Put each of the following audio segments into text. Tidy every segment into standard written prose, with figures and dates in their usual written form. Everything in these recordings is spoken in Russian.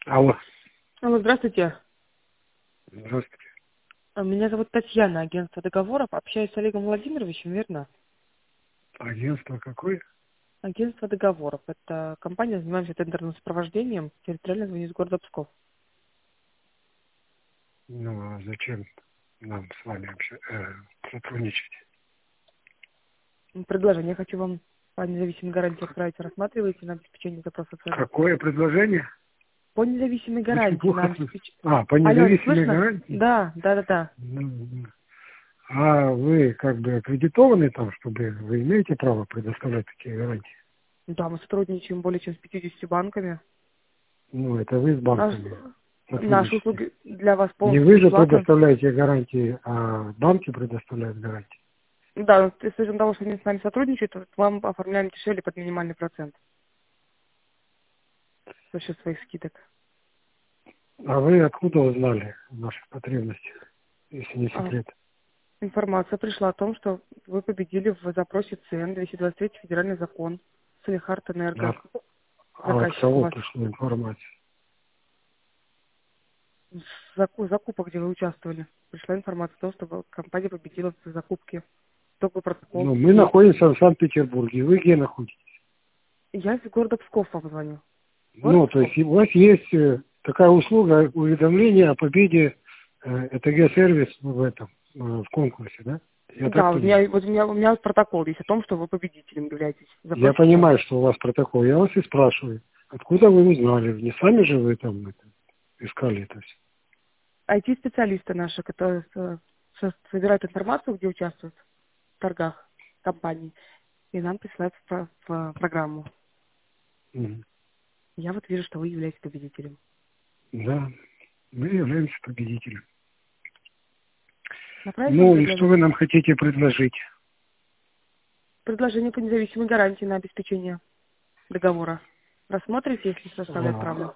Алло. Алло, здравствуйте. Здравствуйте. Меня зовут Татьяна, агентство договоров. Общаюсь с Олегом Владимировичем, верно? Агентство какое? Агентство договоров. Это компания, занимаемся тендерным сопровождением. Территориально звоню из города Псков. Ну, а зачем нам с вами вообще сотрудничать? Предложение я хочу вам по независимой гарантии отправить. Рассматриваете на обеспечение запроса цены? Какое предложение? По независимой Очень гарантии на плохо слышу. обеспечение... По Алло, не независимой слышно? гарантии? Да. Ну. А вы как бы аккредитованы там, чтобы вы имеете право предоставлять такие гарантии? Да, мы сотрудничаем более чем с 50 банками. Ну, это вы с Наш- банками Наши сотрудничаете. услуги для вас Не полностью вы же бесплатно. предоставляете гарантии, а банки предоставляют гарантии. Да, с учетом того, что они с нами сотрудничают, то вам оформляем дешевле под минимальный процент за счет своих скидок. А вы откуда узнали наши потребности, если не А, секрет? Информация пришла о том, что вы победили в запросе ЦЕН 223 федеральный закон Салихард А, Энерго. а от Заказчик у кого вас пришла информация? закупок, где вы участвовали. Пришла информация о том, что компания победила в закупке. Только протокол Ну, мы есть. находимся в Санкт-Петербурге. Вы где находитесь? Я из города Псков вам звоню. Город Ну, то Псков. есть у вас есть такая услуга уведомления о победе ЭТГ-сервис в этом, в конкурсе, да? Я так Да, понимаю. у меня вот протокол есть о том, что вы победителем являетесь. Я Запросе ЦЕН. понимаю, что у вас протокол. Я вас и спрашиваю, откуда вы узнали? Не сами же вы там искали это все? IT-специалисты наши, которые собирают информацию, где участвуют в торгах компаний, и нам присылают в программу. Мгм. Я вот вижу, что вы являетесь победителем. Да, мы являемся победителем. Направить вам Ну, и что вы предложение? нам хотите предложить? Предложение по независимой гарантии на обеспечение договора. Рассмотрите, если составлю отправлю.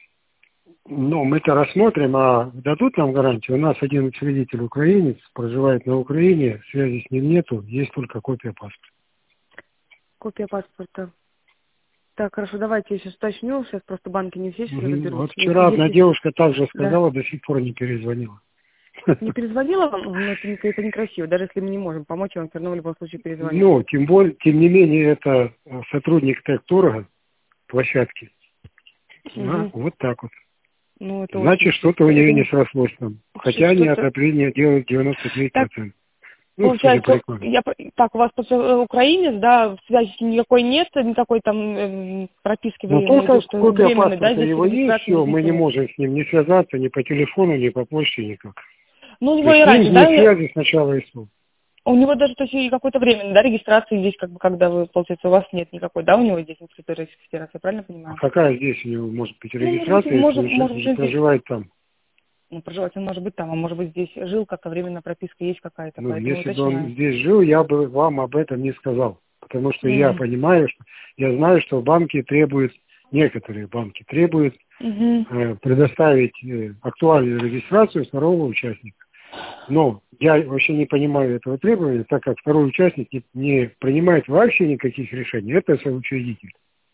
Ну, мы-то рассмотрим, а дадут нам гарантию. У нас один учредитель украинец, проживает на Украине, связи с ним нету, есть только копия паспорта. Копия паспорта. Так, хорошо, давайте я сейчас уточню. Сейчас просто банки не все сейчас Мгм. разберутся. Вот вчера одна девушка также Да. сказала, до сих пор не перезвонила. Не перезвонила вам? Ну, это некрасиво. Даже если мы не можем помочь, я вам все равно в любом случае перезвоню. Ну, тем не менее, это сотрудник Техторга, площадки. А, Угу. вот так вот. Ну, это очень... Значит, что-то у Это нее не не... срослось там. Хотя они Что-то... отопление делают Так, 99%. Ну, судя по получается, рекламе. так, у вас украинец, да, связи с ним никакой нет, никакой там прописки, Но вы имеете в только виду, что копия временной, да, паспорта здесь его есть, регистрации все, здесь мы не нет. можем с ним не связаться ни по телефону, ни по почте, никак. Ну, у То него есть и с ним раньше, да, вне связи сначала и СУ. у него даже, то есть, и какой-то временной, да, регистрации здесь, как бы, когда вы, получается, у вас нет никакой, да, у него здесь на территории Российской Федерации, я правильно А понимаю? какая здесь у него может быть Ну, может быть, регистрация, если может уже быть, здесь, проживает там? ну, проживать он может быть там, а может быть, здесь жил, как-то временная прописка есть какая-то, Ну, поэтому если бы он уточняю. здесь жил, я бы вам об этом не сказал. Потому что я Угу. понимаю, что я знаю, что банки требуют, некоторые банки требуют Угу. предоставить актуальную регистрацию второго участника. Но я вообще не понимаю этого требования, так как второй участник не принимает вообще никаких решений. Это соучредитель.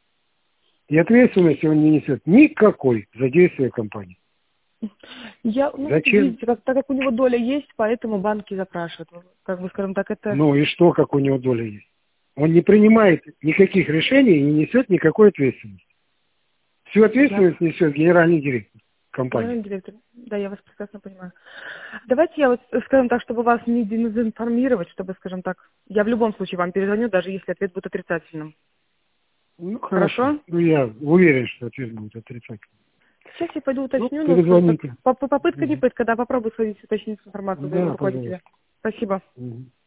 И ответственности он не несет никакой за действия компании. Ну, Зачем? видите, так как у него доля есть, поэтому банки запрашивают. Как бы, скажем так, это... Ну и что, как у него доля есть? Он не принимает никаких решений и не несет никакой ответственности. Всю Я... ответственность несет генеральный директор компании. Генеральный директор. Да, я вас прекрасно понимаю. Давайте я вот, скажем так, чтобы вас не дезинформировать, чтобы, скажем так, я в любом случае вам перезвоню, даже если ответ будет отрицательным. Ну, хорошо. Хорошо? Ну, я уверен, что ответ будет отрицательный. Сейчас я пойду Ну, уточню, но, скажем так, перезвоните. попытка не Мгм. пытка, да, попробую сходить, уточнить информацию своего Да, руководителя. пожалуйста. Спасибо. Мгм.